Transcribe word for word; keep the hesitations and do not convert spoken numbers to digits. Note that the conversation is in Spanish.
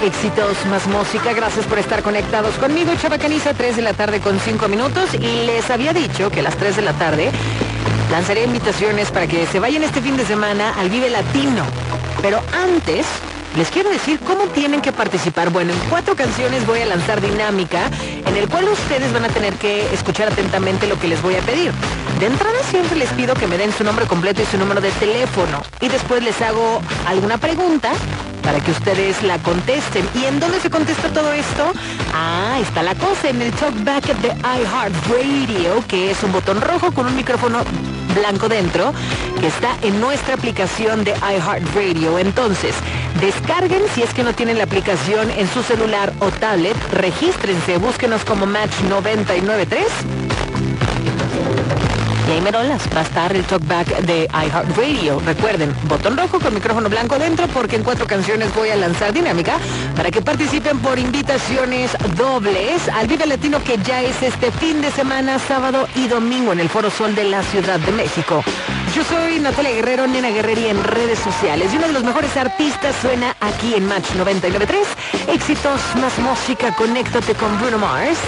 Éxitos más música. Gracias por estar conectados conmigo. Chava Caniza, tres de la tarde con cinco minutos. Y les había dicho que a las tres de la tarde lanzaré invitaciones para que se vayan este fin de semana al Vive Latino. Pero antes les quiero decir cómo tienen que participar. Bueno, en cuatro canciones voy a lanzar dinámica, en el cual ustedes van a tener que escuchar atentamente lo que les voy a pedir. De entrada siempre les pido que me den su nombre completo y su número de teléfono. Y después les hago alguna pregunta para que ustedes la contesten. ¿Y en dónde se contesta todo esto? Ah, está la cosa, en el Talkback de iHeartRadio, que es un botón rojo con un micrófono blanco dentro, que está en nuestra aplicación de iHeartRadio. Entonces, descarguen si es que no tienen la aplicación en su celular o tablet, regístrense, búsquenos como Match noventa y nueve punto tres. Y ahí merolas, va a estar el Talkback de iHeartRadio. Recuerden, botón rojo con micrófono blanco dentro, porque en cuatro canciones voy a lanzar dinámica para que participen por invitaciones dobles al Vive Latino, que ya es este fin de semana, sábado y domingo, en el Foro Sol de la Ciudad de México. Yo soy Natalia Guerrero, Nena Guerreri en redes sociales, y uno de los mejores artistas suena aquí en Match noventa y nueve punto tres. Éxitos más música, conéctate con Bruno Mars.